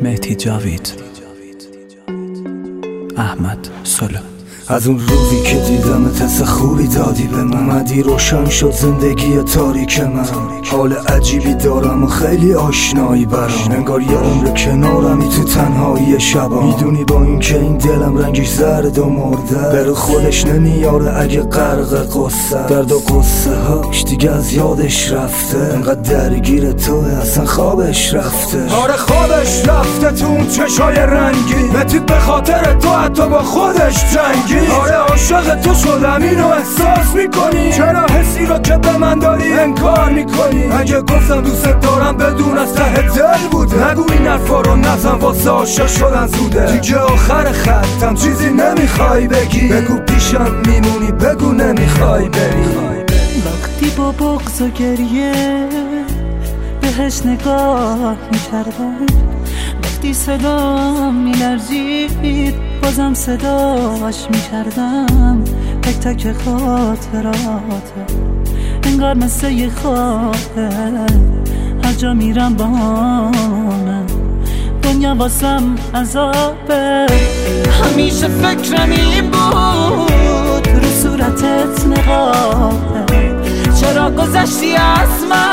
مهدی جاوید، احمد سلو. از اون روزی که دیدم حس خوبی دادی به من، اومدی روشن شد زندگی تاریک من. حال عجیبی دارم و خیلی آشنایی برام، انگار یه عمر کنارمی تو تنهایی شبا. میدونی با این که این دلم رنگش زرد و مرده، بره خودش نمیاره اگه غرق قصه. درد و قصه هاش دیگه از یادش رفته، انقدر درگیر توه اصلا خوابش رفته. آره خوابش رفته تو اون چشای رنگی، متی به خاطر تو حتی با خودش جنگی. آره عاشق تو شدم اینو احساس میکنی، چرا حسی رو که به من داری انکار میکنی؟ اگه گفتم دوست دارم بدون از ته دل بوده، نگو این حرفا رو نزن واسه عاشق شدن زوده. دیگه آخر خطم چیزی نمیخوای بگی، بگو پیشم میمونی بگو نمیخوای بری. وقتی با بغض و گریه بهش نگاه میکردم، وقتی صدام میلرزید بازم صداش میکردم. تک تک خاطرات انگار مثل یه خوابه، هر جا میرم بانم دنیا واسم عذابه. همیشه فکرم این بود رو صورتت نقابه، چرا گذشتی از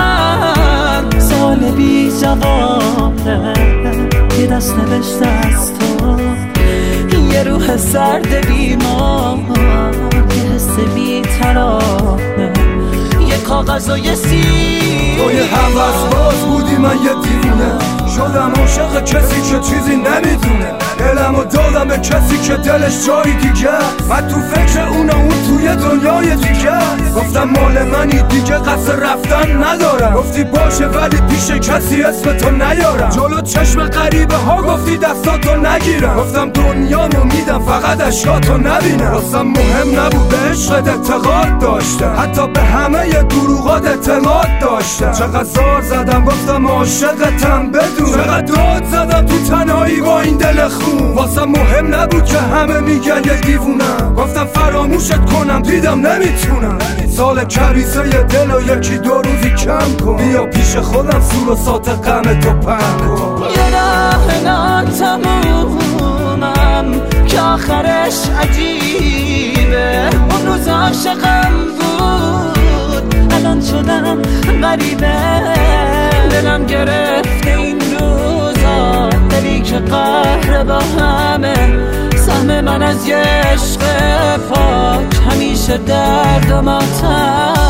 من؟ سال بی جوابه، یه دست نوشته از تو، یه روح سرد بیمار، یه حس بی‌طرافه، یه کاغذ و یه سیب. تو یه هوس باز بودی من یه دیوونه، شدم عاشق کسی که چیزی نمیدونه. دلمو دادم به کسی که دلش جایی دیگه، من تو فکر اون توی دنیای دیگه. گفتم مال منی دیگه قصد رفتن ندارم، گفتی باشه ولی پیش کسی اسم تو نیارم. جلو چشم غریبه ها گفتی دستاتو نگیرم، گفتم دنیامو میدم فقط اشکاتو نبینم. واسم مهم نبود به عشقت اعتقاد داشتم، حتی به همه دروغات اعتماد داشتم. چقدر زار زدم گفتم عاشقتم بدون، چقدر داد زدم تو تنهایی با این دل خون. واسم مهم نبود که همه میگن یه دیوونم، گفتم فراموشت کنم دیدم نمیتونم. سال کبیسه یه دل و یکی دو روزی کم کن، بیا پیش خودم سور و سات غم تو پهن کن. یه راه ناتمومم که آخرش عجیبه، اون روز عاشقم بود الان شدم غریبه. دلم گرفته این روزا، دلی که قهر با همه، سهم من از یه عشق پاک همیشه درد و ماتم.